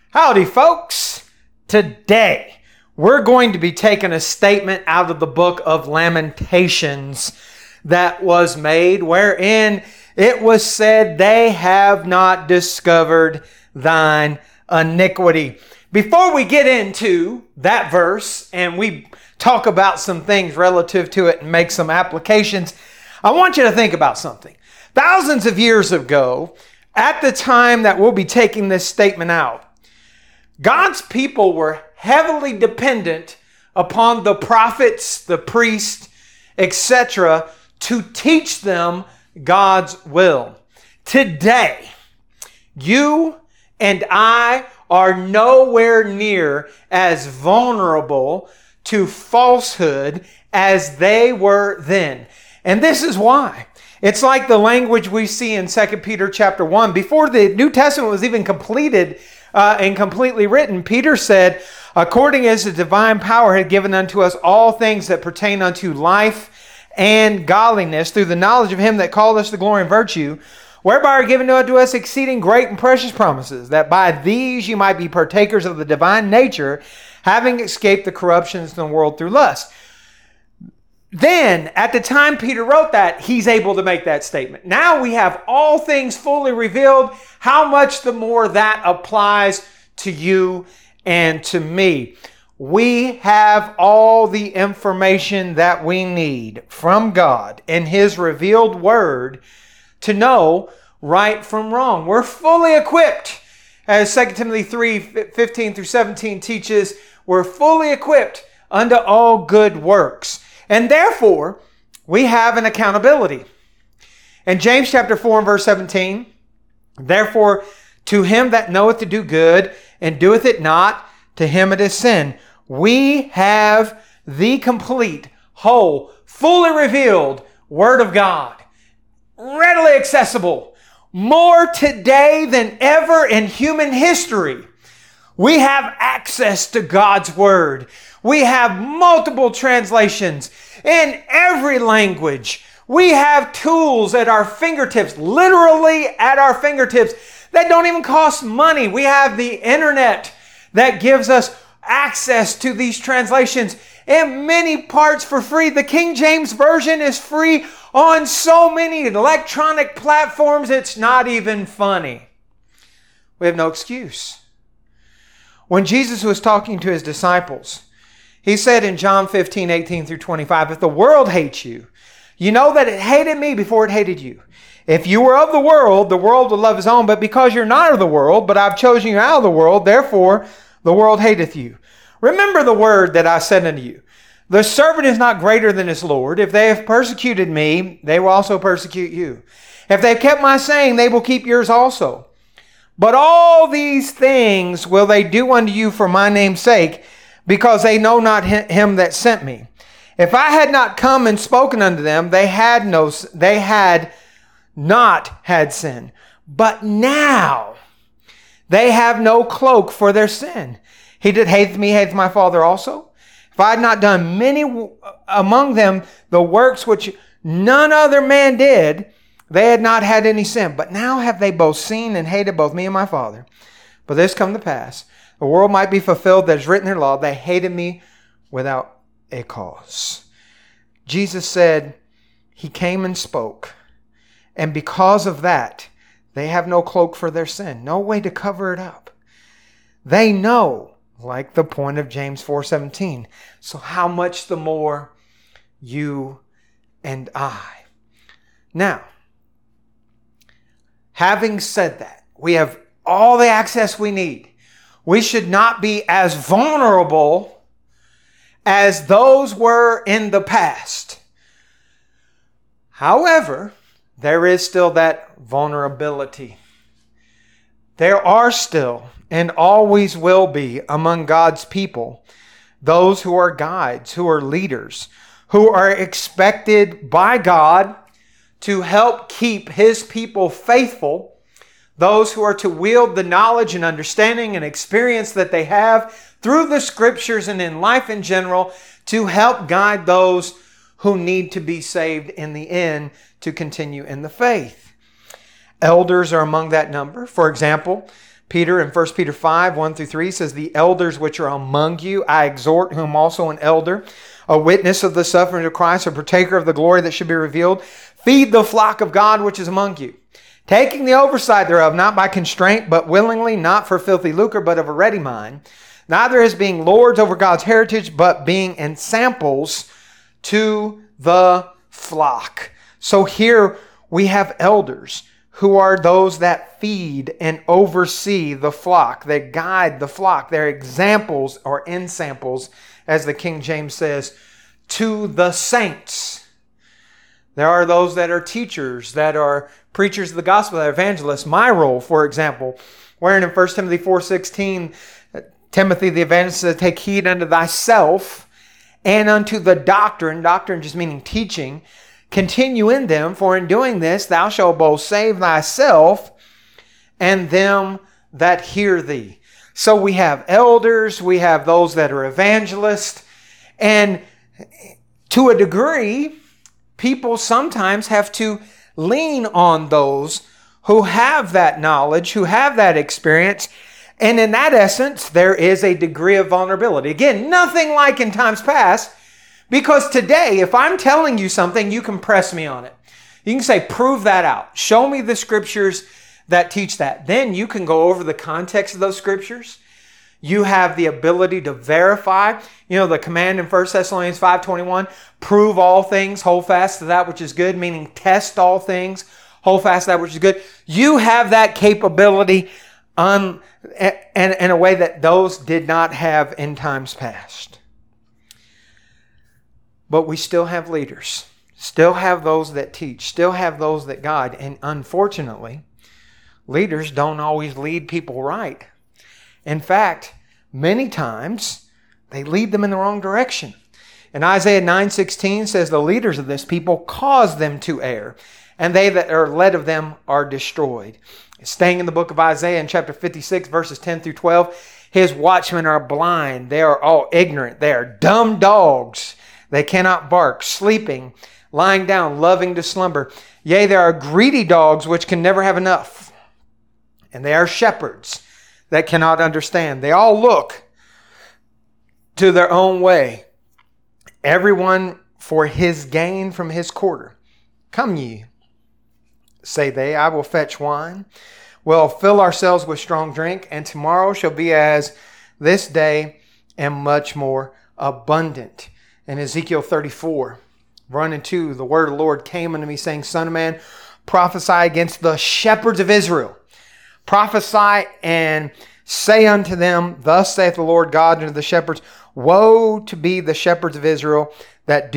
Howdy, folks. Today, we're going to be taking a statement out of the book of Lamentations that was made, wherein it was said, "They have not discovered thine iniquity." Before we get into that verse and we talk about some things relative to it and make some applications, I want you to think about something. Thousands of years ago, at the time that we'll be taking this statement out, God's people were heavily dependent upon the prophets, the priests, etc., to teach them God's will. Today, you and I are nowhere near as vulnerable to falsehood as they were then. And this is why. It's like the language we see in 2 Peter chapter 1. Before the New Testament was even completed and completely written, Peter said, "According as the divine power had given unto us all things that pertain unto life and godliness, through the knowledge of him that called us to glory and virtue, whereby are given unto us exceeding great and precious promises, that by these you might be partakers of the divine nature, having escaped the corruptions in the world through lust." Then, at the time Peter wrote that, he's able to make that statement. Now we have all things fully revealed. How much the more that applies to you and to me. We have all the information that we need from God in His revealed Word to know right from wrong. We're fully equipped. As 2 Timothy 3:15 through 17 teaches, we're fully equipped unto all good works. And therefore, we have an accountability. In James chapter 4 and verse 17, "Therefore, to him that knoweth to do good and doeth it not, to him it is sin." We have the complete, whole, fully revealed Word of God, readily accessible, more today than ever in human history. We have access to God's Word. We have multiple translations in every language. We have tools at our fingertips, literally at our fingertips, that don't even cost money. We have the internet that gives us access to these translations in many parts for free. The King James Version is free on so many electronic platforms, it's not even funny. We have no excuse. When Jesus was talking to His disciples, He said in John 15:18 through 25, "If the world hates you, you know that it hated me before it hated you. If you were of the world would love his own. But because you're not of the world, but I've chosen you out of the world, therefore the world hateth you. Remember the word that I said unto you. The servant is not greater than his Lord. If they have persecuted me, they will also persecute you. If they've kept my saying, they will keep yours also. But all these things will they do unto you for my name's sake, because they know not him that sent me. If I had not come and spoken unto them, they had not had sin. But now they have no cloak for their sin. He that hateth me hateth my Father also. If I had not done many among them the works which none other man did, they had not had any sin. But now have they both seen and hated both me and my Father. But this come to pass, the world might be fulfilled that is written in their law, they hated me without a cause." Jesus said He came and spoke. And because of that, they have no cloak for their sin, no way to cover it up. They know, like the point of James 4:17. So how much the more you and I. Now, having said that, we have all the access we need. We should not be as vulnerable as those were in the past. However, there is still that vulnerability. There are still and always will be among God's people those who are guides, who are leaders, who are expected by God to help keep His people faithful, those who are to wield the knowledge and understanding and experience that they have through the Scriptures and in life in general to help guide those who need to be saved in the end to continue in the faith. Elders are among that number. For example, Peter in 1 Peter 5, 1 through 3 says, the elders which are among you, I exhort, whom also an elder, a witness of the suffering of Christ, a partaker of the glory that should be revealed, feed the flock of God which is among you, taking the oversight thereof, not by constraint, but willingly, not for filthy lucre, but of a ready mind, neither as being lords over God's heritage, but being ensamples to the flock. So here we have elders who are those that feed and oversee the flock. They guide the flock. They're examples or ensamples, as the King James says, to the saints. There are those that are teachers, that are preachers of the gospel, that are evangelists. My role, for example, wherein in 1 Timothy 4:16, Timothy the evangelist says, take heed unto thyself and unto the doctrine just meaning teaching, continue in them, for in doing this thou shalt both save thyself and them that hear thee. So we have elders, we have those that are evangelists, and to a degree, people sometimes have to lean on those who have that knowledge, who have that experience, and in that essence, there is a degree of vulnerability. Again, nothing like in times past, because today, if I'm telling you something, you can press me on it. You can say, prove that out. Show me the scriptures that teach that. Then you can go over the context of those scriptures. You have the ability to verify. You know, the command in 1 Thessalonians 5:21, prove all things, hold fast to that which is good, meaning test all things, hold fast to that which is good. You have that capability in a way that those did not have in times past. But we still have leaders, still have those that teach, still have those that guide. And unfortunately, leaders don't always lead people right. In fact, many times they lead them in the wrong direction. And Isaiah 9:16 says, the leaders of this people cause them to err, and they that are led of them are destroyed. Staying in the book of Isaiah in chapter 56, verses 10 through 12, his watchmen are blind. They are all ignorant. They are dumb dogs. They cannot bark, sleeping, lying down, loving to slumber. Yea, there are greedy dogs which can never have enough. And they are shepherds that cannot understand. They all look to their own way, everyone for his gain from his quarter. Come ye, say they, I will fetch wine. We'll fill ourselves with strong drink, and tomorrow shall be as this day, and much more abundant. In Ezekiel 34, 1 and 2, the word of the Lord came unto me, saying, Son of man, prophesy against the shepherds of Israel. Prophesy and say unto them, Thus saith the Lord God unto the shepherds, Woe to be the shepherds of Israel that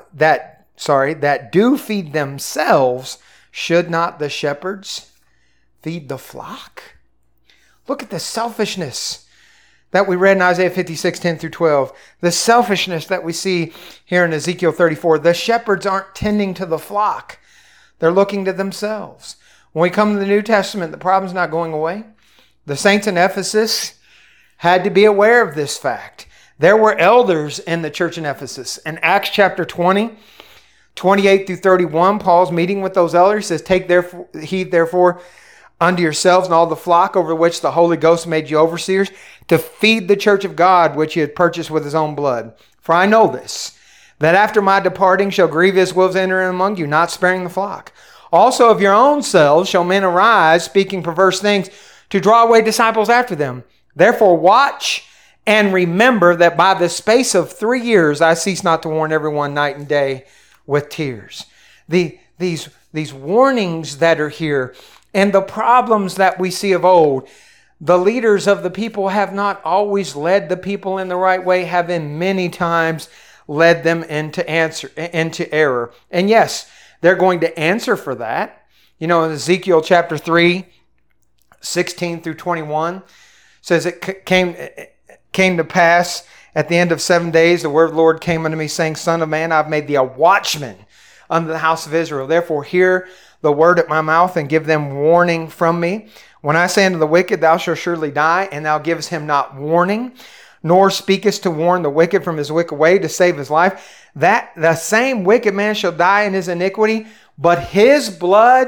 do feed themselves. Should not the shepherds feed the flock? Look at the selfishness that we read in Isaiah 56, 10 through 12. The selfishness that we see here in Ezekiel 34. The shepherds aren't tending to the flock. They're looking to themselves. When we come to the New Testament, the problem's not going away. The saints in Ephesus had to be aware of this fact. There were elders in the church in Ephesus. In Acts chapter 20, 28 through 31, Paul's meeting with those elders. He says, Take heed therefore unto yourselves and all the flock over which the Holy Ghost made you overseers, to feed the church of God which he had purchased with his own blood. For I know this, that after my departing shall grievous wolves enter in among you, not sparing the flock. Also of your own selves shall men arise, speaking perverse things, to draw away disciples after them. Therefore watch and remember that by the space of 3 years I cease not to warn everyone night and day with tears. These warnings that are here and the problems that we see of old, the leaders of the people have not always led the people in the right way, having many times led them into error. And yes, they're going to answer for that. You know, in Ezekiel chapter 3, 16 through 21, says it came to pass at the end of 7 days, the word of the Lord came unto me, saying, Son of man, I've made thee a watchman unto the house of Israel. Therefore hear the word at my mouth, and give them warning from me. When I say unto the wicked, thou shalt surely die, and thou givest him not warning, nor speakest to warn the wicked from his wicked way to save his life, that the same wicked man shall die in his iniquity, but his blood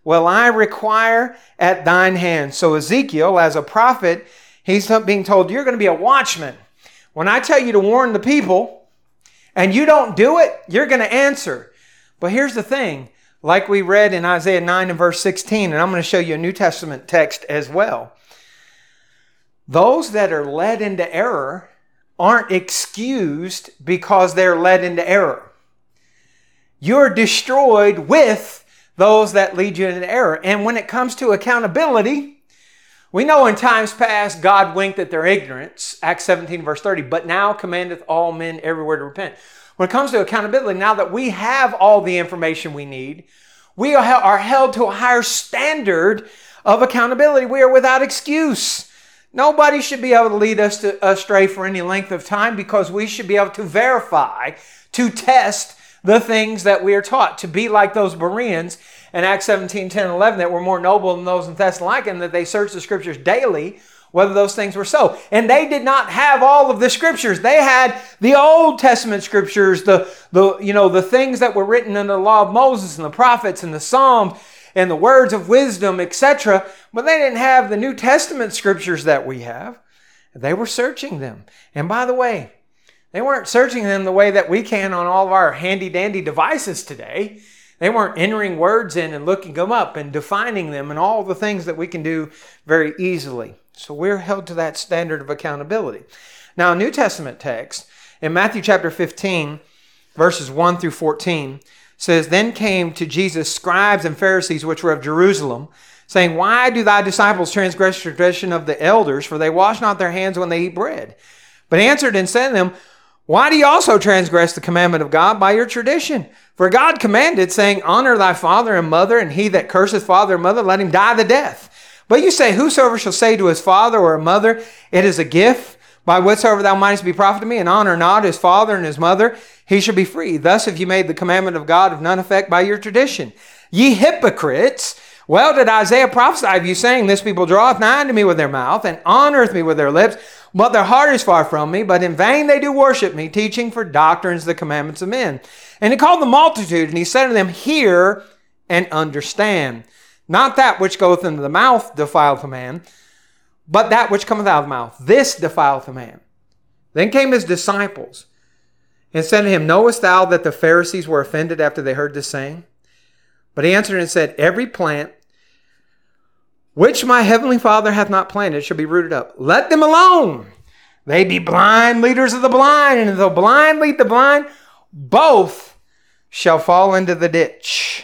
will I require at thine hand. So Ezekiel, as a prophet, he's being told, you're going to be a watchman. When I tell you to warn the people and you don't do it, you're going to answer. But here's the thing, like we read in Isaiah 9 and verse 16, and I'm going to show you a New Testament text as well. Those that are led into error aren't excused because they're led into error. You're destroyed with those that lead you into error. And when it comes to accountability, we know in times past God winked at their ignorance, Acts 17 verse 30, but now commandeth all men everywhere to repent. When it comes to accountability, now that we have all the information we need, we are held to a higher standard of accountability. We are without excuse. Nobody should be able to lead us astray for any length of time because we should be able to verify, to test the things that we are taught, to be like those Bereans in Acts 17, 10, and 11 that were more noble than those in Thessalonica, and that they searched the Scriptures daily whether those things were so. And they did not have all of the Scriptures. They had the Old Testament Scriptures, the things that were written in the law of Moses and the prophets and the Psalms and the words of wisdom, etc. But they didn't have the New Testament Scriptures that we have. They were searching them. And by the way, they weren't searching them the way that we can on all of our handy-dandy devices today. They weren't entering words in and looking them up and defining them and all the things that we can do very easily. So we're held to that standard of accountability. Now, a New Testament text in Matthew chapter 15, verses 1 through 14, says, Then came to Jesus scribes and Pharisees which were of Jerusalem, saying, Why do thy disciples transgress the tradition of the elders? For they wash not their hands when they eat bread. But he answered and said to them, Why do you also transgress the commandment of God by your tradition? For God commanded, saying, Honor thy father and mother, and he that curseth father or mother, let him die the death. But you say, Whosoever shall say to his father or mother, It is a gift, by whatsoever thou mightest be profited me, and honor not his father and his mother, he shall be free. Thus have you made the commandment of God of none effect by your tradition. Ye hypocrites, well did Isaiah prophesy of you, saying, This people draweth nigh unto me with their mouth, and honoreth me with their lips, but their heart is far from me, but in vain they do worship me, teaching for doctrines the commandments of men. And he called the multitude, and he said to them, Hear and understand. Not that which goeth into the mouth defileth a man, but that which cometh out of the mouth, this defileth a man. Then came his disciples, and said to him, Knowest thou that the Pharisees were offended after they heard this saying? But he answered and said, Every plant which my heavenly Father hath not planted shall be rooted up. Let them alone. They be blind leaders of the blind, and if the blind lead the blind, both shall fall into the ditch.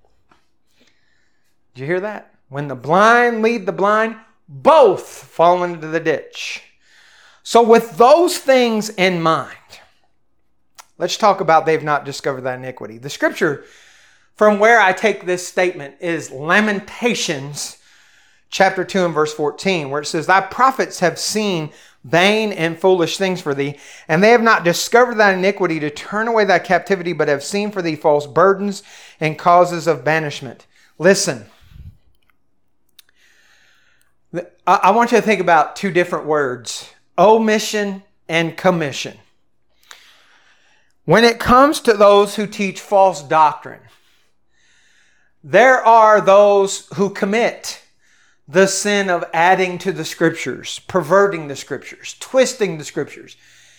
Did you hear that? When the blind lead the blind, both fall into the ditch. So with those things in mind, let's talk about they've not discovered that iniquity. The scripture from where I take this statement is Lamentations chapter 2 and verse 14, where it says, Thy prophets have seen vain and foolish things for thee, and they have not discovered thy iniquity to turn away thy captivity, but have seen for thee false burdens and causes of banishment. Listen, I want you to think about two different words, omission and commission. When it comes to those who teach false doctrine, there are those who commit the sin of adding to the Scriptures, perverting the Scriptures, twisting the Scriptures.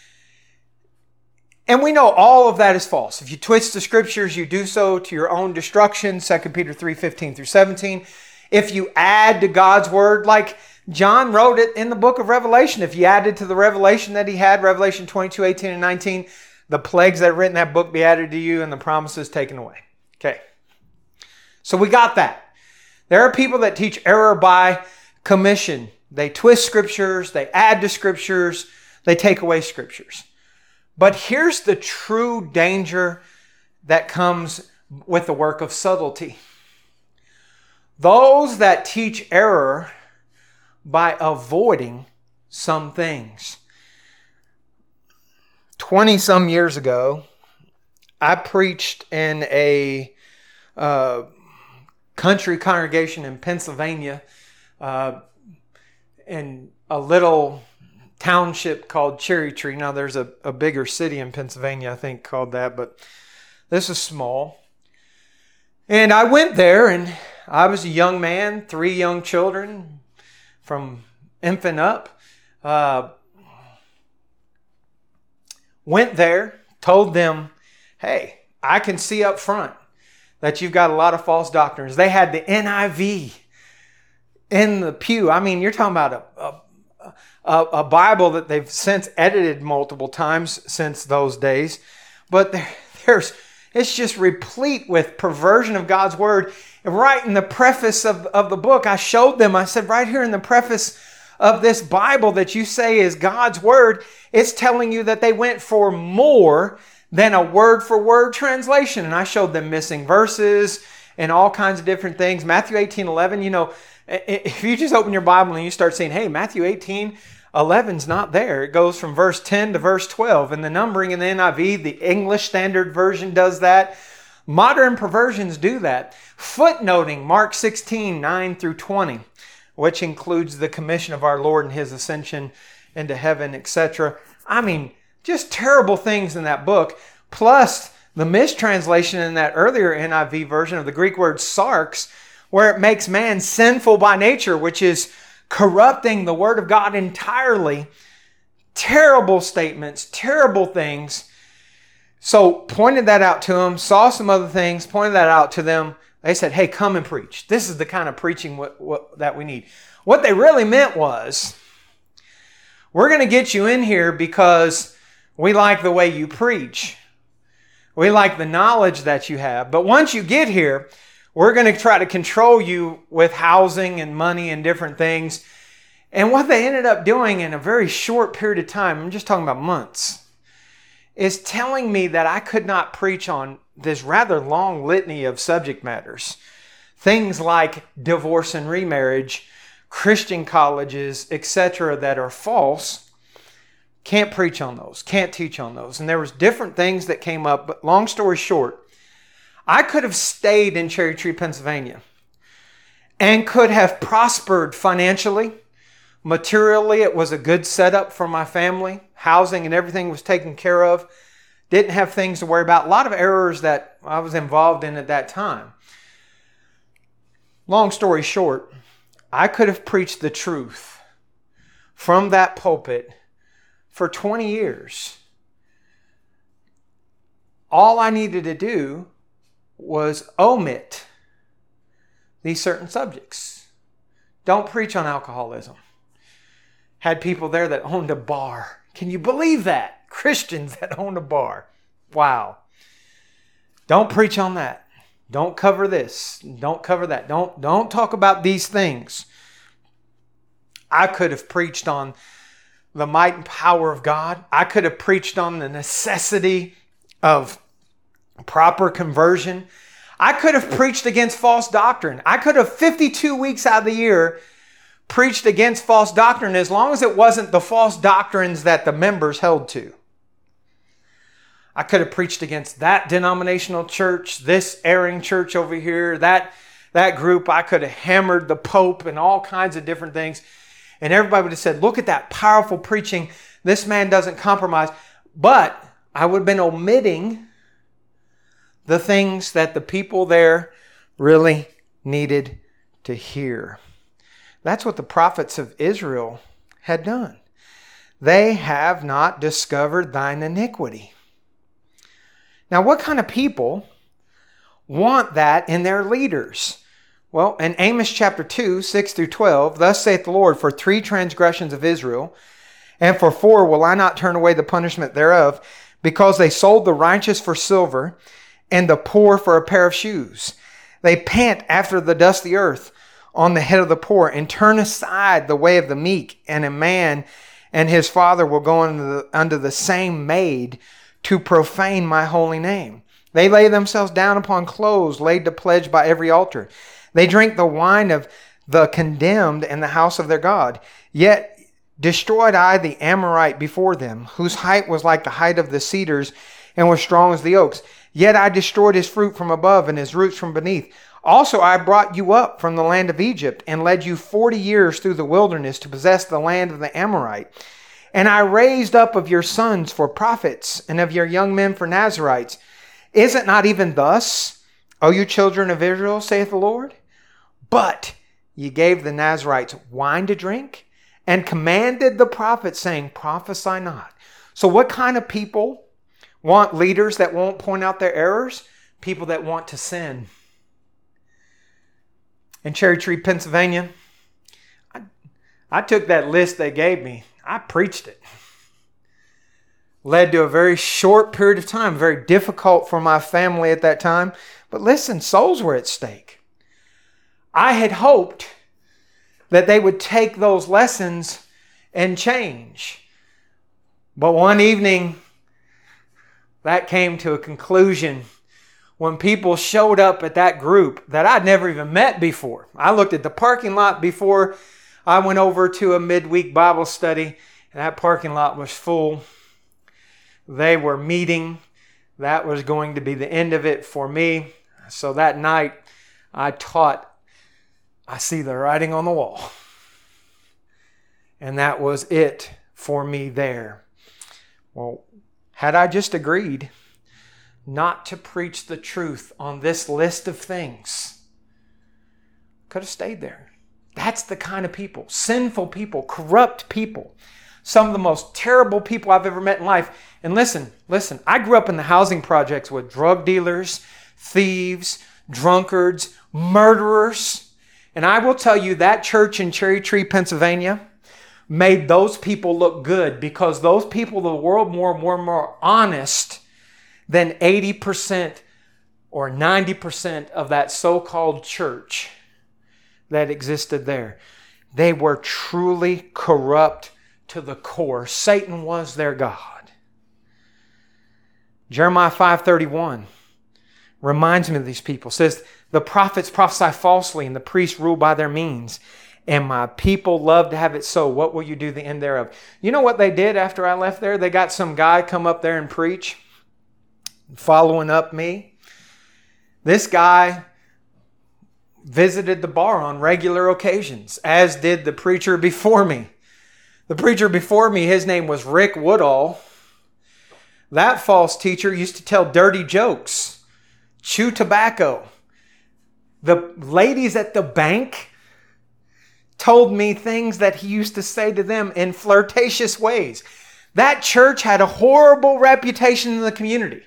And we know all of that is false. If you twist the Scriptures, you do so to your own destruction, 2 Peter 3:15 through 17. If you add to God's Word, like John wrote it in the book of Revelation, if you added to the revelation that he had, Revelation 22:18 and 19, the plagues that are written in that book be added to you and the promises taken away. Okay. So we got that. There are people that teach error by commission. They twist Scriptures, they add to Scriptures, they take away Scriptures. But here's the true danger that comes with the work of subtlety. Those that teach error by avoiding some things. 20-some years ago, I preached in a country congregation in Pennsylvania, in a little township called Cherry Tree. Now there's a bigger city in Pennsylvania, I think, called that, but this is small. And I went there, and I was a young man, 3 young children from infant up. Went there, told them, hey, I can see up front that you've got a lot of false doctrines. They had the NIV in the pew. I mean, you're talking about a Bible that they've since edited multiple times since those days. But it's just replete with perversion of God's word. And right in the preface of the book, I showed them, I said, right here in the preface of this Bible that you say is God's word, it's telling you that they went for more than a word-for-word translation. And I showed them missing verses and all kinds of different things. Matthew 18:11, if you just open your Bible and you start saying, hey, Matthew 18:11's not there. It goes from verse 10 to verse 12. And the numbering in the NIV, the English Standard Version does that. Modern perversions do that. Footnoting Mark 16:9 through 20, which includes the commission of our Lord and His ascension into heaven, etc. I mean, just terrible things in that book. Plus the mistranslation in that earlier NIV version of the Greek word sarx, where it makes man sinful by nature, which is corrupting the Word of God entirely. Terrible statements, terrible things. So pointed that out to them, saw some other things, pointed that out to them. They said, hey, come and preach. This is the kind of preaching that we need. What they really meant was, we're going to get you in here because we like the way you preach. We like the knowledge that you have. But once you get here, we're going to try to control you with housing and money and different things. And what they ended up doing in a very short period of time, I'm just talking about months, is telling me that I could not preach on this rather long litany of subject matters. Things like divorce and remarriage, Christian colleges, etc., that are false. Can't preach on those. Can't teach on those. And there was different things that came up. But long story short, I could have stayed in Cherry Tree, Pennsylvania, and could have prospered financially. Materially, it was a good setup for my family. Housing and everything was taken care of. Didn't have things to worry about. A lot of errors that I was involved in at that time. Long story short, I could have preached the truth from that pulpit for 20 years. All I needed to do was omit these certain subjects. Don't preach on alcoholism. Had people there that owned a bar. Can you believe that? Christians that owned a bar. Wow. Don't preach on that. Don't cover this. Don't cover that. Don't talk about these things. I could have preached on the might and power of God. I could have preached on the necessity of proper conversion. I could have preached against false doctrine. I could have 52 weeks out of the year preached against false doctrine as long as it wasn't the false doctrines that the members held to. I could have preached against that denominational church, this erring church over here, that group. I could have hammered the Pope and all kinds of different things. And everybody would have said, look at that powerful preaching. This man doesn't compromise. But I would have been omitting the things that the people there really needed to hear. That's what the prophets of Israel had done. They have not discovered thine iniquity. Now, what kind of people want that in their leaders? Well, in Amos chapter 2, 6 through 12, thus saith the Lord, for 3 transgressions of Israel, and for 4 will I not turn away the punishment thereof, because they sold the righteous for silver, and the poor for a pair of shoes. They pant after the dusty earth on the head of the poor, and turn aside the way of the meek, and a man and his father will go under the same maid to profane my holy name. They lay themselves down upon clothes laid to pledge by every altar. They drink the wine of the condemned in the house of their God. Yet destroyed I the Amorite before them, whose height was like the height of the cedars, and was strong as the oaks. Yet I destroyed his fruit from above, and his roots from beneath. Also I brought you up from the land of Egypt, and led you 40 years through the wilderness to possess the land of the Amorite. And I raised up of your sons for prophets, and of your young men for Nazarites. Is it not even thus, O you children of Israel, saith the Lord? But ye gave the Nazarites wine to drink and commanded the prophets, saying, prophesy not. So what kind of people want leaders that won't point out their errors? People that want to sin. In Cherry Tree, Pennsylvania, I took that list they gave me. I preached it. Led to a very short period of time, very difficult for my family at that time. But listen, souls were at stake. I had hoped that they would take those lessons and change. But one evening, that came to a conclusion when people showed up at that group that I'd never even met before. I looked at the parking lot before I went over to a midweek Bible study, and that parking lot was full. They were meeting. That was going to be the end of it for me. So that night, I taught, I see the writing on the wall. And that was it for me there. Well, had I just agreed not to preach the truth on this list of things, could have stayed there. That's the kind of people, sinful people, corrupt people, some of the most terrible people I've ever met in life. And listen, I grew up in the housing projects with drug dealers, thieves, drunkards, murderers. And I will tell you that church in Cherry Tree, Pennsylvania, made those people look good because those people, the world, were more honest than 80% or 90% of that so-called church that existed there. They were truly corrupt to the core. Satan was their God. Jeremiah 5:31 reminds me of these people. It says, the prophets prophesy falsely and the priests rule by their means. And my people love to have it so. What will you do the end thereof? You know what they did after I left there? They got some guy come up there and preach, following up me. This guy visited the bar on regular occasions, as did the preacher before me. The preacher before me, his name was Rick Woodall. That false teacher used to tell dirty jokes, chew tobacco. The ladies at the bank told me things that he used to say to them in flirtatious ways. That church had a horrible reputation in the community.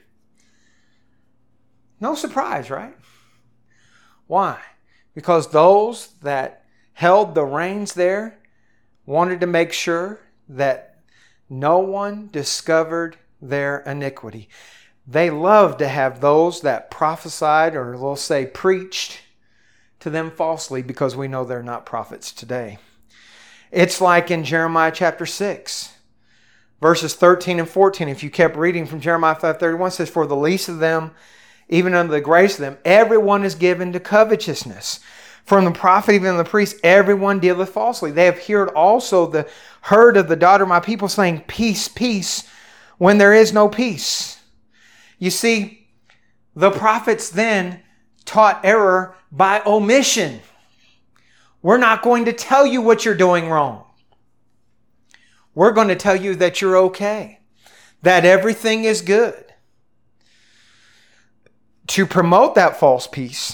No surprise, right? Why? Because those that held the reins there wanted to make sure that no one discovered their iniquity. They loved to have those that prophesied, or we'll say preached, to them falsely, because we know they're not prophets today. It's like in Jeremiah chapter 6, verses 13 and 14. If you kept reading from Jeremiah 5:31, it says, for the least of them, even under the grace of them, everyone is given to covetousness. From the prophet, even the priest, everyone dealeth falsely. They have heard also the herd of the daughter of my people saying, peace, peace, when there is no peace. You see, the prophets then taught error by omission. We're not going to tell you what you're doing wrong. We're going to tell you that you're okay, that everything is good. To promote that false peace,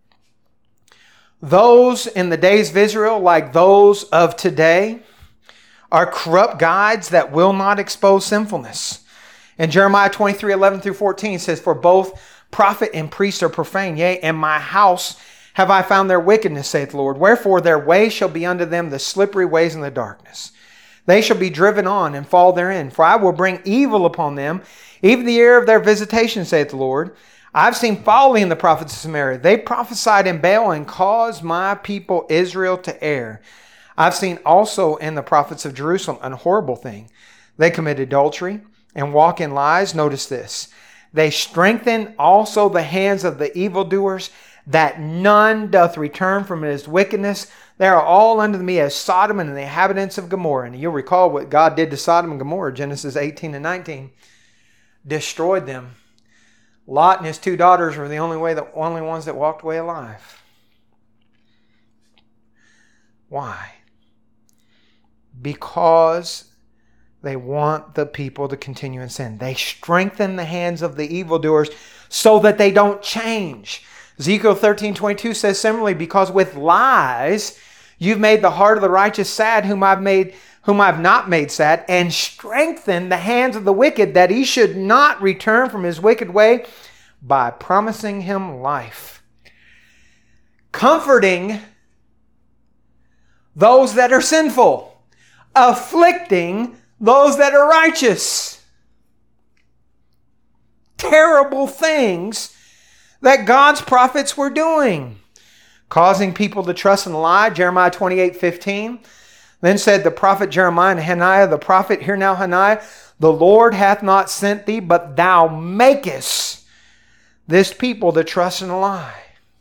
those in the days of Israel, like those of today, are corrupt guides that will not expose sinfulness. In Jeremiah 23:11 through 14 says, for both prophet and priest are profane, yea, and my house have I found their wickedness, saith the Lord. Wherefore their way shall be unto them the slippery ways in the darkness. They shall be driven on and fall therein. For I will bring evil upon them, even the year of their visitation, saith the Lord. I've seen folly in the prophets of Samaria. They prophesied in Baal and caused my people Israel to err. I've seen also in the prophets of Jerusalem an horrible thing. They commit adultery and walk in lies. Notice this. They strengthen also the hands of the evildoers, that none doth return from his wickedness. They are all unto me as Sodom and the inhabitants of Gomorrah. And you'll recall what God did to Sodom and Gomorrah, Genesis 18 and 19. Destroyed them. Lot and his two daughters were the only ones that walked away alive. Why? Because they want the people to continue in sin. They strengthen the hands of the evildoers so that they don't change. Ezekiel 13:22 says similarly, because with lies you've made the heart of the righteous sad, whom I've not made sad, and strengthened the hands of the wicked, that he should not return from his wicked way, by promising him life. Comforting those that are sinful, afflicting those that are righteous. Terrible things that God's prophets were doing. Causing people to trust in a lie. Jeremiah 28:15. Then said the prophet Jeremiah and Hananiah the prophet, hear now Hananiah, the Lord hath not sent thee, but thou makest this people to trust in a lie.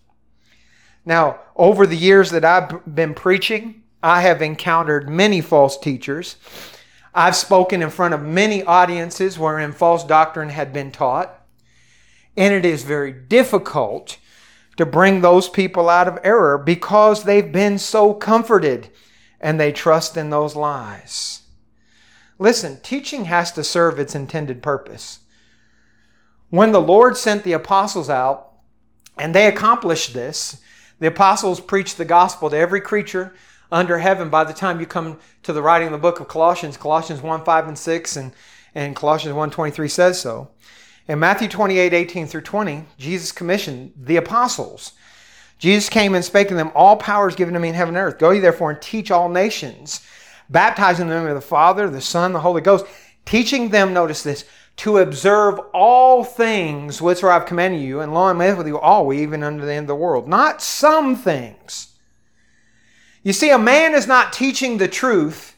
Now, over the years that I've been preaching, I have encountered many false teachers. I've spoken in front of many audiences wherein false doctrine had been taught. And it is very difficult to bring those people out of error because they've been so comforted and they trust in those lies. Listen, teaching has to serve its intended purpose. When the Lord sent the apostles out and they accomplished this, the apostles preached the gospel to every creature under heaven. By the time you come to the writing of the book of Colossians, Colossians 1:5 and 6, and Colossians 1:23 says so. In Matthew 28:18 through 20, Jesus commissioned the apostles. Jesus came and spake to them, all power is given to me in heaven and earth. Go ye therefore and teach all nations, baptizing them in the name of the Father, the Son, the Holy Ghost, teaching them, notice this, to observe all things whatsoever I have commanded you, and lo, I am with you always, even unto the end of the world. Not some things. You see, a man is not teaching the truth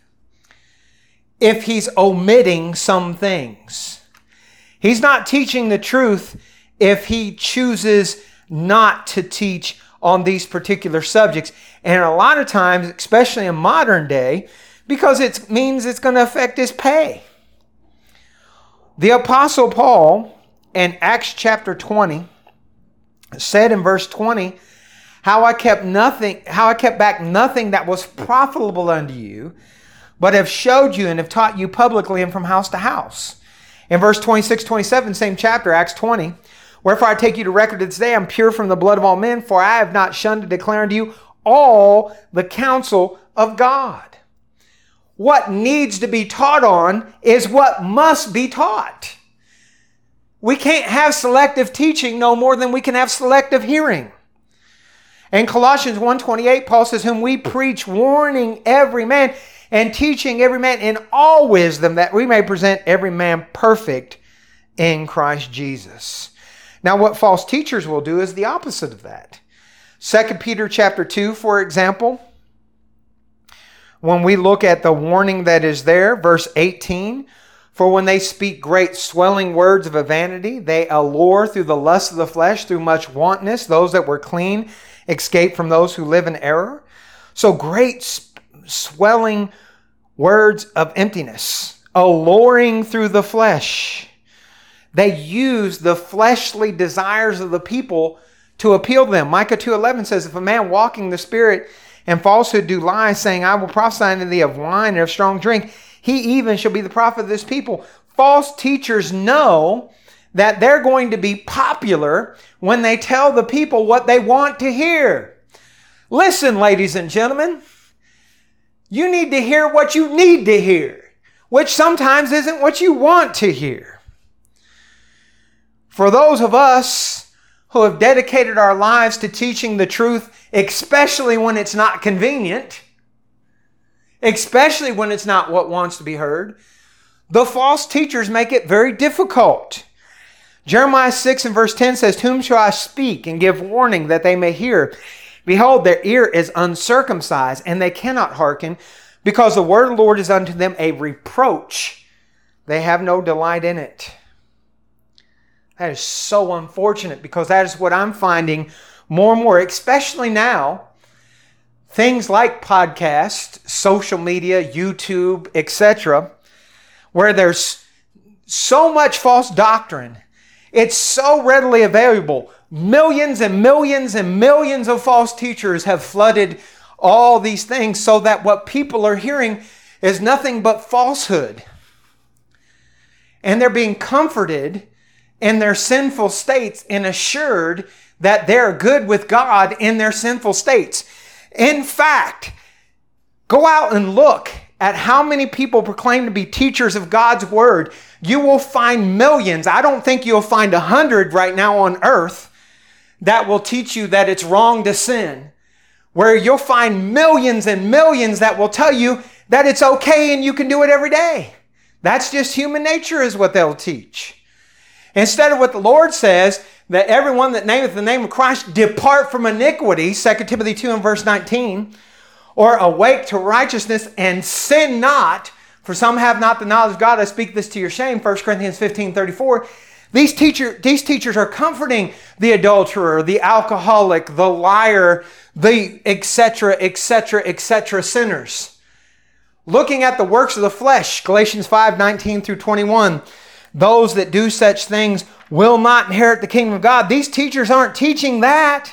if he's omitting some things. He's not teaching the truth if he chooses not to teach on these particular subjects. And a lot of times, especially in modern day, because it means it's going to affect his pay. The Apostle Paul in Acts chapter 20 said in verse 20, how I kept back nothing that was profitable unto you, but have showed you and have taught you publicly and from house to house. In verse 26, 27, same chapter, Acts 20, wherefore I take you to record this day, I'm pure from the blood of all men, for I have not shunned to declare unto you all the counsel of God. What needs to be taught on is what must be taught. We can't have selective teaching no more than we can have selective hearing. In Colossians 1:28, Paul says, whom we preach, warning every man and teaching every man in all wisdom, that we may present every man perfect in Christ Jesus. Now, what false teachers will do is the opposite of that. 2 Peter chapter 2, for example, when we look at the warning that is there, verse 18, for when they speak great swelling words of a vanity, they allure through the lust of the flesh, through much wantonness, those that were clean escape from those who live in error. So great swelling words of emptiness, alluring through the flesh. They use the fleshly desires of the people to appeal to them. Micah 2:11 says, if a man walking the Spirit and falsehood do lie, saying, I will prophesy unto thee of wine and of strong drink, he even shall be the prophet of this people. False teachers know that they're going to be popular when they tell the people what they want to hear. Listen, ladies and gentlemen, you need to hear what you need to hear, which sometimes isn't what you want to hear. For those of us who have dedicated our lives to teaching the truth, especially when it's not convenient, especially when it's not what wants to be heard, the false teachers make it very difficult. Jeremiah 6 and verse 10 says, whom shall I speak and give warning that they may hear? Behold, their ear is uncircumcised, and they cannot hearken, because the word of the Lord is unto them a reproach. They have no delight in it. That is so unfortunate, because that is what I'm finding more and more, especially now. Things like podcasts, social media, YouTube, etc., where there's so much false doctrine. It's so readily available. Millions and millions and millions of false teachers have flooded all these things so that what people are hearing is nothing but falsehood. And they're being comforted in their sinful states and assured that they're good with God in their sinful states. In fact, go out and look at how many people proclaim to be teachers of God's Word. You will find millions. I don't think you'll find 100 right now on earth that will teach you that it's wrong to sin. Where you'll find millions and millions that will tell you that it's okay and you can do it every day. That's just human nature is what they'll teach. Instead of what the Lord says, that everyone that nameth the name of Christ depart from iniquity, 2 Timothy 2 and verse 19, or awake to righteousness and sin not, for some have not the knowledge of God. I speak this to your shame, 1 Corinthians 15:34. These teachers are comforting the adulterer, the alcoholic, the liar, the etc., etc., etc. sinners. Looking at the works of the flesh, Galatians 5:19 through 21. Those that do such things will not inherit the kingdom of God. These teachers aren't teaching that.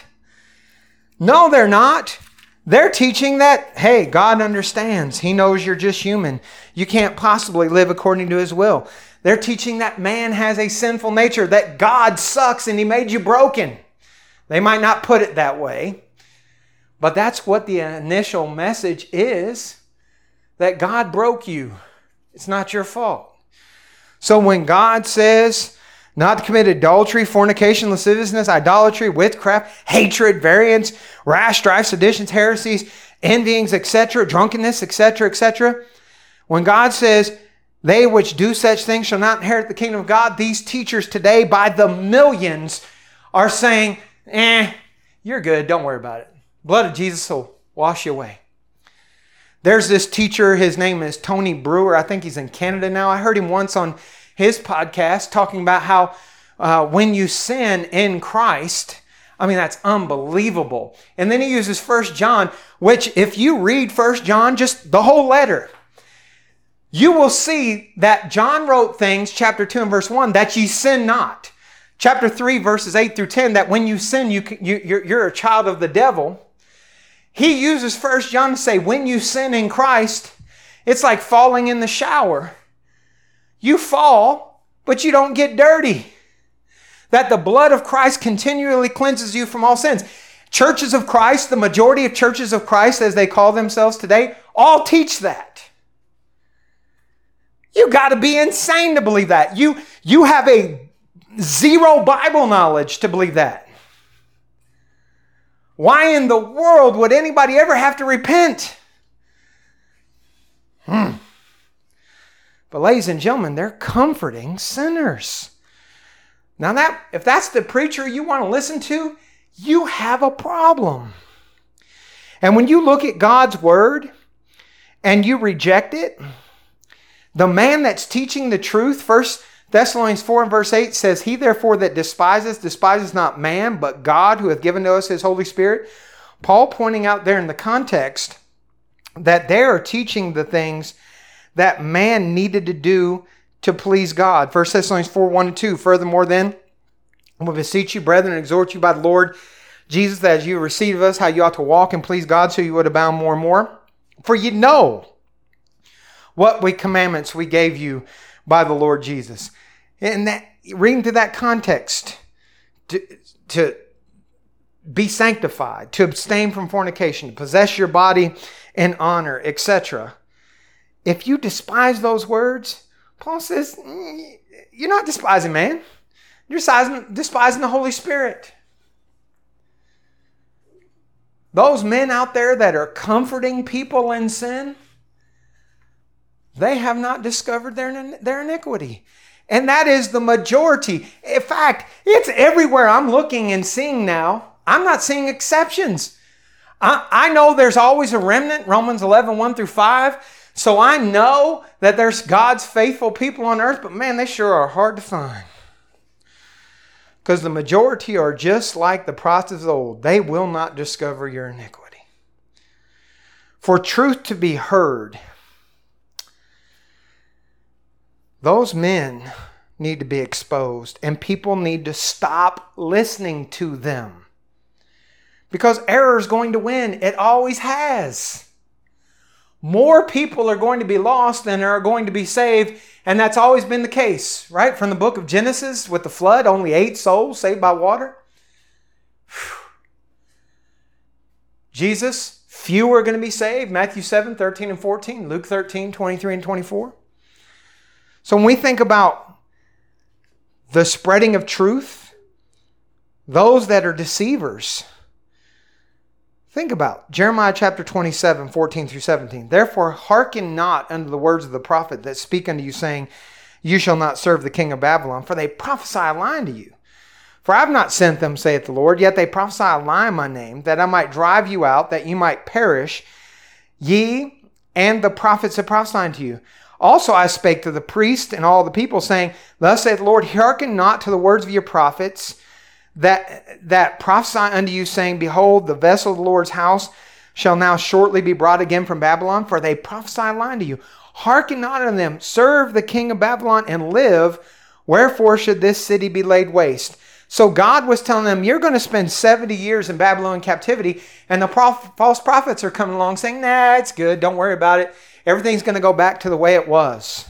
No, they're not. They're teaching that, hey, God understands. He knows you're just human. You can't possibly live according to His will. They're teaching that man has a sinful nature, that God sucks and He made you broken. They might not put it that way, but that's what the initial message is, that God broke you. It's not your fault. So when God says not to commit adultery, fornication, lasciviousness, idolatry, witchcraft, hatred, variance, rash, strife, seditions, heresies, envyings, etc., drunkenness, etc., etc. When God says, they which do such things shall not inherit the kingdom of God, these teachers today by the millions are saying, you're good, don't worry about it. Blood of Jesus will wash you away. There's this teacher, his name is Tony Brewer. I think he's in Canada now. I heard him once on his podcast talking about how when you sin in Christ, I mean, that's unbelievable. And then he uses 1 John, which if you read 1 John, just the whole letter, you will see that John wrote things, chapter 2 and verse 1, that ye sin not. Chapter 3, verses 8 through 10, that when you sin, you're a child of the devil. He uses 1 John to say, when you sin in Christ, it's like falling in the shower. You fall, but you don't get dirty. That the blood of Christ continually cleanses you from all sins. Churches of Christ, the majority of churches of Christ, as they call themselves today, all teach that. You got to be insane to believe that. You have a zero Bible knowledge to believe that. Why in the world would anybody ever have to repent? But ladies and gentlemen, they're comforting sinners. Now if that's the preacher you want to listen to, you have a problem. And when you look at God's Word and you reject it, the man that's teaching the truth, 1 Thessalonians 4 and verse 8 says, he therefore that despises not man, but God who hath given to us His Holy Spirit. Paul pointing out there in the context that they are teaching the things that man needed to do to please God. 1 Thessalonians 4, 1 and 2. Furthermore then, I will beseech you, brethren, and exhort you by the Lord Jesus, that as you receive of us, how you ought to walk and please God, so you would abound more and more. For you know what commandments we gave you by the Lord Jesus. And that, reading to that context, to be sanctified, to abstain from fornication, to possess your body in honor, etc. If you despise those words, Paul says, you're not despising man. You're despising the Holy Spirit. Those men out there that are comforting people in sin, they have not discovered their iniquity. And that is the majority. In fact, it's everywhere I'm looking and seeing now. I'm not seeing exceptions. I know there's always a remnant, Romans 11, 1 through 5. So I know that there's God's faithful people on earth, but man, they sure are hard to find. Because the majority are just like the prophets of old. They will not discover your iniquity. For truth to be heard, those men need to be exposed, and people need to stop listening to them. Because error is going to win. It always has. More people are going to be lost than are going to be saved, and that's always been the case, right? From the book of Genesis with the flood, only 8 souls saved by water. Jesus, few are going to be saved. Matthew 7, 13 and 14. Luke 13, 23 and 24. So when we think about the spreading of truth, those that are deceivers, think about Jeremiah chapter 27, 14 through 17. Therefore, hearken not unto the words of the prophet that speak unto you, saying, you shall not serve the king of Babylon, for they prophesy a lie unto you. For I have not sent them, saith the Lord, yet they prophesy a lie in my name, that I might drive you out, that you might perish, ye and the prophets that prophesy unto you. Also I spake to the priest and all the people, saying, thus saith the Lord, hearken not to the words of your prophets, that prophesy unto you, saying, behold, the vessel of the Lord's house shall now shortly be brought again from Babylon, for they prophesy a lie unto you. Hearken not unto them, serve the king of Babylon and live, wherefore should this city be laid waste? So God was telling them, you're going to spend 70 years in Babylon captivity, and the false prophets are coming along saying, nah, it's good, don't worry about it. Everything's going to go back to the way it was.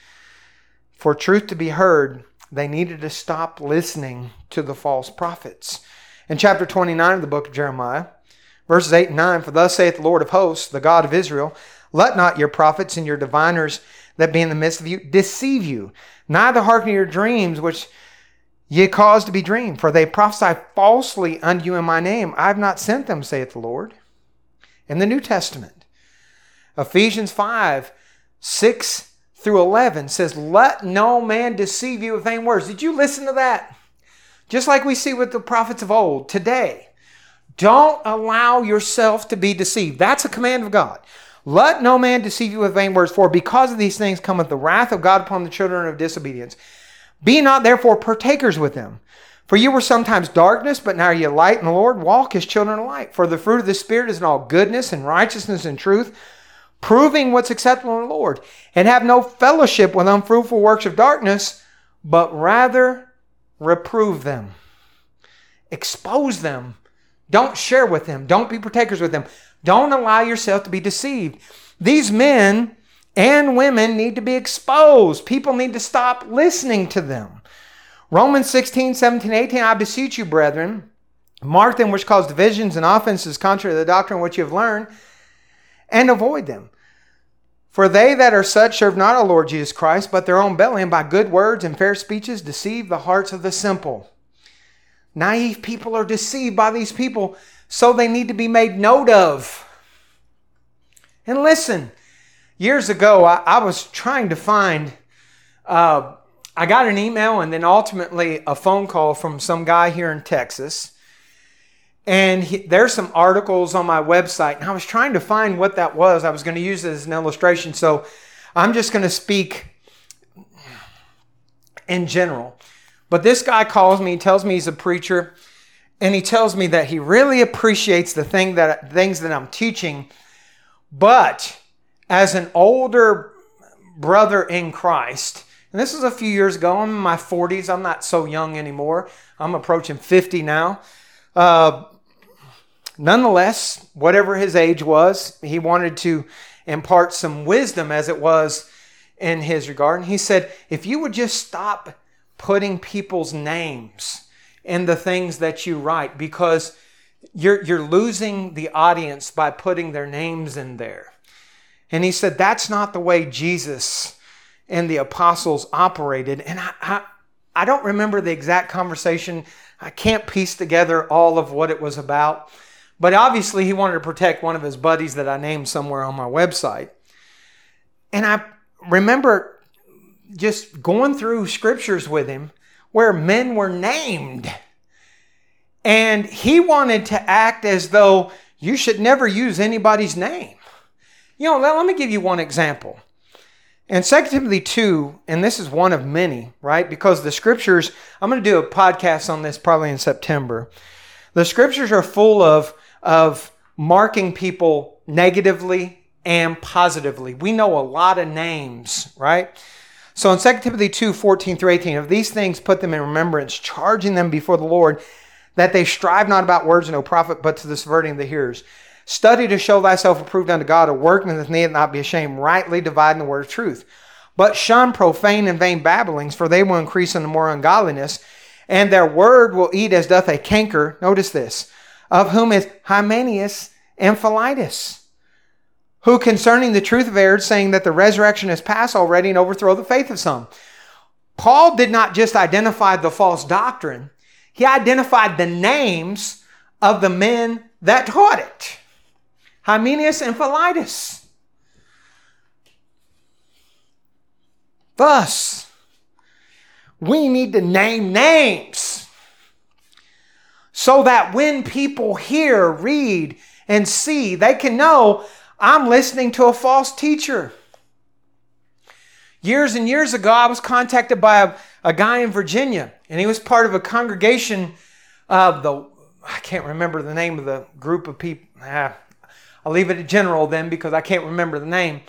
For truth to be heard, they needed to stop listening to the false prophets. In chapter 29 of the book of Jeremiah, verses 8 and 9, for thus saith the Lord of hosts, the God of Israel, let not your prophets and your diviners that be in the midst of you deceive you, neither hearken to your dreams which ye cause to be dreamed, for they prophesy falsely unto you in my name. I have not sent them, saith the Lord. In the New Testament, Ephesians 5, 6 through 11 says, let no man deceive you with vain words. Did you listen to that? Just like we see with the prophets of old today. Don't allow yourself to be deceived. That's a command of God. Let no man deceive you with vain words, for because of these things cometh the wrath of God upon the children of disobedience. Be not therefore partakers with them. For you were sometimes darkness, but now ye are light in the Lord. Walk as children of light. For the fruit of the Spirit is in all goodness and righteousness and truth, proving what's acceptable in the Lord. And have no fellowship with unfruitful works of darkness, but rather reprove them. Expose them. Don't share with them. Don't be partakers with them. Don't allow yourself to be deceived. These men and women need to be exposed. People need to stop listening to them. Romans 16, 17, 18, I beseech you, brethren, mark them which cause divisions and offenses contrary to the doctrine which you have learned, and avoid them. For they that are such serve not our Lord Jesus Christ, but their own belly, and by good words and fair speeches deceive the hearts of the simple. Naive people are deceived by these people, so they need to be made note of. And listen, years ago, I was trying to find, I got an email and then ultimately a phone call from some guy here in Texas. And there's some articles on my website, and I was trying to find what that was. I was going to use it as an illustration, so I'm just going to speak in general. But this guy calls me, he tells me he's a preacher, and he tells me that he really appreciates the things that I'm teaching, but as an older brother in Christ, and this was a few years ago, I'm in my 40s, I'm not so young anymore, I'm approaching 50 now. Nonetheless, whatever his age was, he wanted to impart some wisdom as it was in his regard. And he said, if you would just stop putting people's names in the things that you write, because you're losing the audience by putting their names in there. And he said, that's not the way Jesus and the apostles operated. And I don't remember the exact conversation. I can't piece together all of what it was about. But obviously he wanted to protect one of his buddies that I named somewhere on my website. And I remember just going through scriptures with him where men were named. And he wanted to act as though you should never use anybody's name. You know, let me give you one example. In 2 Timothy 2, and this is one of many, right? Because the scriptures, I'm going to do a podcast on this probably in September. The scriptures are full of marking people negatively and positively. We know a lot of names, right? So in 2 Timothy 2, 14 through 18, of these things put them in remembrance, charging them before the Lord, that they strive not about words of no profit, but to the subverting of the hearers. Study to show thyself approved unto God, a workman that needeth not be ashamed, rightly dividing the word of truth. But shun profane and vain babblings, for they will increase unto more ungodliness. and their word will eat as doth a canker. Notice this. Of whom is Hymenaeus and Philetus, who concerning the truth of errors, saying that the resurrection is past already, and overthrow the faith of some. Paul did not just identify the false doctrine. He identified the names of the men that taught it. Hymenaeus and Philetus. Thus, we need to name names so that when people hear, read, and see, they can know I'm listening to a false teacher. Years and years ago, I was contacted by a guy in Virginia, and he was part of a congregation of I can't remember the name of the group of people. I'll leave it at general then because I can't remember the name.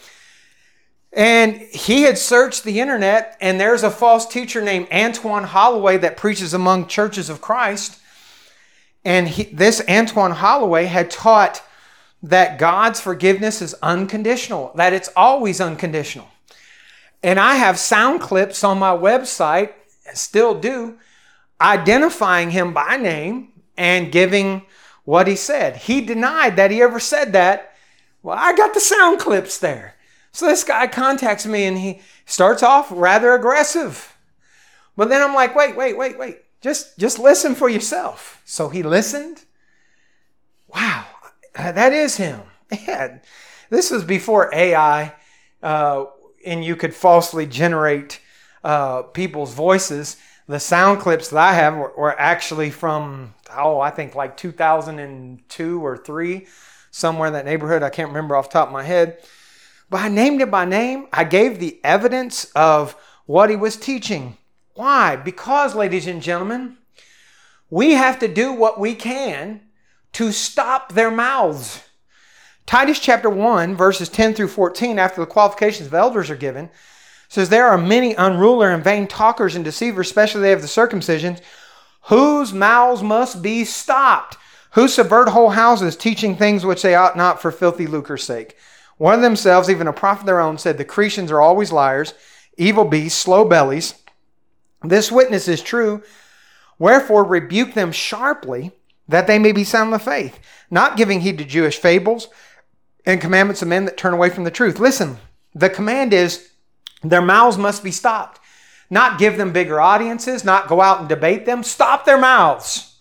And he had searched the internet, and there's a false teacher named Antoine Holloway that preaches among churches of Christ. And this Antoine Holloway had taught that God's forgiveness is unconditional, that it's always unconditional. And I have sound clips on my website, and still do, identifying him by name and giving what he said. He denied that he ever said that. Well, I got the sound clips there. So this guy contacts me and he starts off rather aggressive. But then I'm like, wait. Just listen for yourself. So he listened. Wow, that is him. Yeah. This was before AI and you could falsely generate people's voices. The sound clips that I have were actually from, I think like 2002 or 3, somewhere in that neighborhood. I can't remember off the top of my head. But I named it by name. I gave the evidence of what he was teaching. Why? Because, ladies and gentlemen, we have to do what we can to stop their mouths. Titus chapter 1, verses 10 through 14, after the qualifications of elders are given, says, there are many unruly and vain talkers and deceivers, especially they of the circumcision, whose mouths must be stopped, who subvert whole houses, teaching things which they ought not for filthy lucre's sake. One of themselves, even a prophet of their own, said, the Cretians are always liars, evil beasts, slow bellies. This witness is true. Wherefore rebuke them sharply, that they may be sound in the faith, not giving heed to Jewish fables and commandments of men that turn away from the truth. Listen, the command is their mouths must be stopped. Not give them bigger audiences, not go out and debate them. Stop their mouths.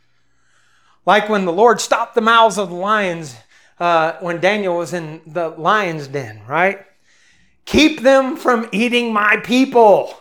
Like when the Lord stopped the mouths of the lions when Daniel was in the lion's den, right? Keep them from eating my people.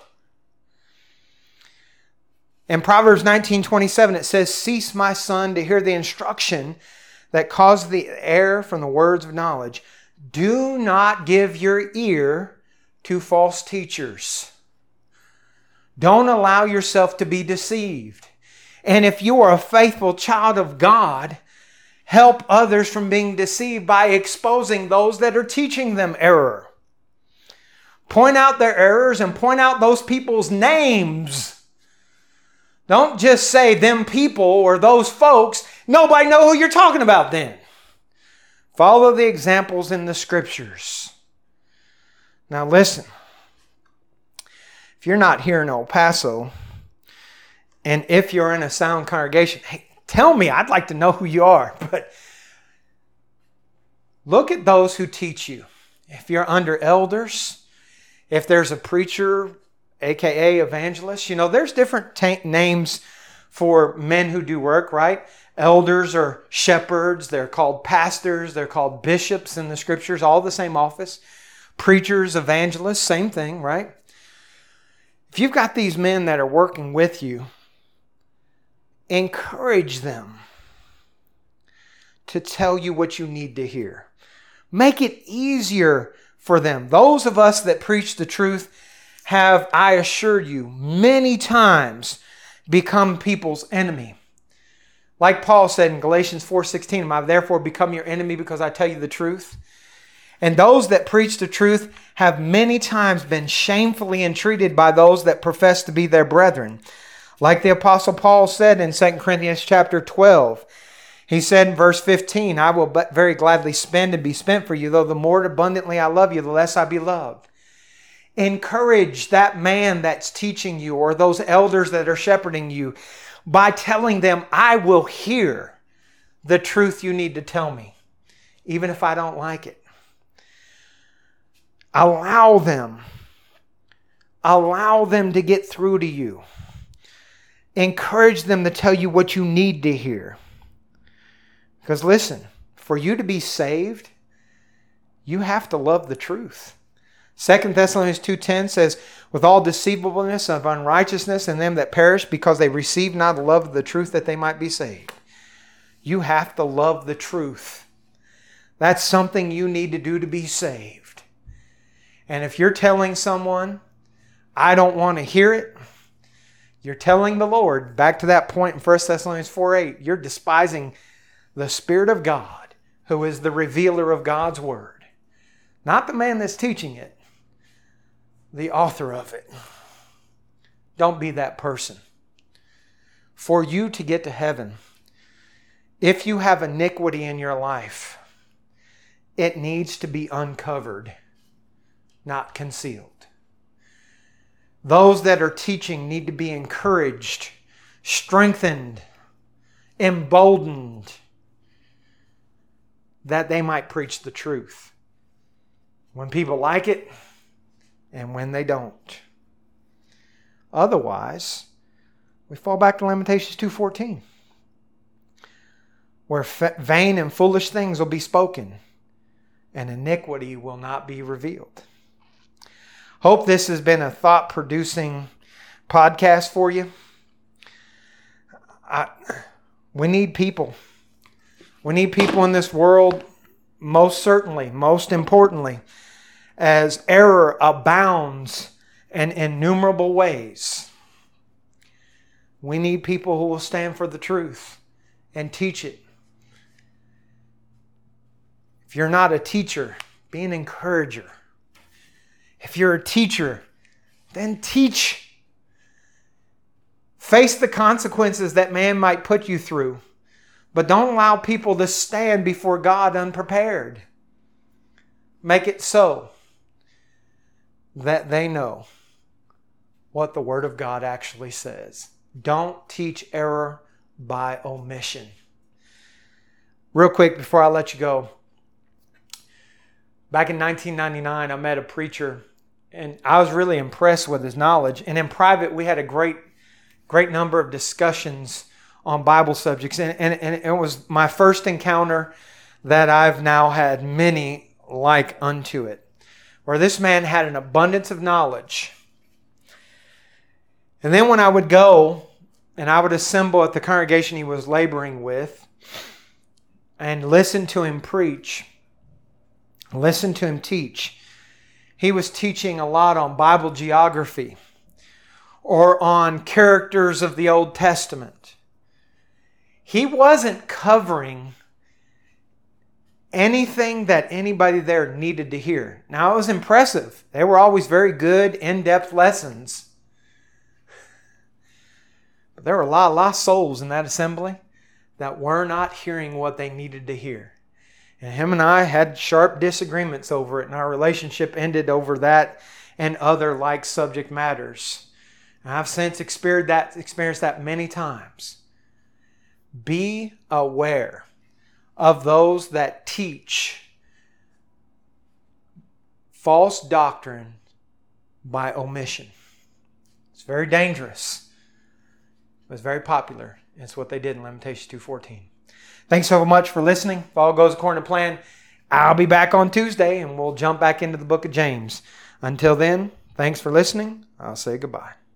In Proverbs 19:27, it says, cease, my son, to hear the instruction that caused the error from the words of knowledge. Do not give your ear to false teachers. Don't allow yourself to be deceived. And if you are a faithful child of God, help others from being deceived by exposing those that are teaching them error. Point out their errors and point out those people's names. Don't just say them people or those folks. Nobody know who you're talking about then. Follow the examples in the scriptures. Now listen. If you're not here in El Paso, and if you're in a sound congregation, hey, tell me. I'd like to know who you are. But look at those who teach you. If you're under elders, if there's a preacher, aka evangelist, there's different names for men who do work, right? Elders are shepherds. They're called pastors. They're called bishops in the scriptures, all the same office. Preachers, evangelists, same thing, right? If you've got these men that are working with you, encourage them to tell you what you need to hear. Make it easier for them. Those of us that preach the truth have, I assure you, many times become people's enemy. Like Paul said in Galatians 4:16, am I therefore become your enemy because I tell you the truth? And those that preach the truth have many times been shamefully entreated by those that profess to be their brethren. Like the Apostle Paul said in 2 Corinthians chapter 12. He said in verse 15, I will but very gladly spend and be spent for you, though the more abundantly I love you, the less I be loved. Encourage that man that's teaching you or those elders that are shepherding you by telling them, I will hear the truth you need to tell me, even if I don't like it. Allow them to get through to you. Encourage them to tell you what you need to hear. Because listen, for you to be saved, you have to love the truth. 2 Thessalonians 2:10 says, with all deceivableness of unrighteousness in them that perish, because they receive not the love of the truth that they might be saved. You have to love the truth. That's something you need to do to be saved. And if you're telling someone, I don't want to hear it, you're telling the Lord, back to that point in 1 Thessalonians 4:8, you're despising the Spirit of God, who is the revealer of God's Word. Not the man that's teaching it, the author of it. Don't be that person. For you to get to heaven, if you have iniquity in your life, it needs to be uncovered, not concealed. Those that are teaching need to be encouraged, strengthened, emboldened, that they might preach the truth. When people like it and when they don't. Otherwise, we fall back to Lamentations 2:14, where vain and foolish things will be spoken and iniquity will not be revealed. Hope this has been a thought-producing podcast for you. We need people. We need people in this world, most certainly, most importantly, as error abounds in innumerable ways. We need people who will stand for the truth and teach it. If you're not a teacher, be an encourager. If you're a teacher, then teach. Face the consequences that man might put you through, but don't allow people to stand before God unprepared. Make it so that they know what the Word of God actually says. Don't teach error by omission. Real quick before I let you go. Back in 1999, I met a preacher, and I was really impressed with his knowledge. And in private, we had a great number of discussions on Bible subjects. And it was my first encounter that I've now had many like unto it, where this man had an abundance of knowledge. And then when I would go and I would assemble at the congregation he was laboring with and listen to him preach, listen to him teach, he was teaching a lot on Bible geography or on characters of the Old Testament. He wasn't covering anything that anybody there needed to hear. Now, it was impressive. They were always very good, in-depth lessons. But there were a lot of lost souls in that assembly that were not hearing what they needed to hear. And him and I had sharp disagreements over it, and our relationship ended over that and other like subject matters. And I've since experienced that many times. Be aware of those that teach false doctrine by omission. It's very dangerous. It was very popular. It's what they did in Lamentations 2:14. Thanks so much for listening. If all goes according to plan, I'll be back on Tuesday and we'll jump back into the book of James. Until then, thanks for listening. I'll say goodbye.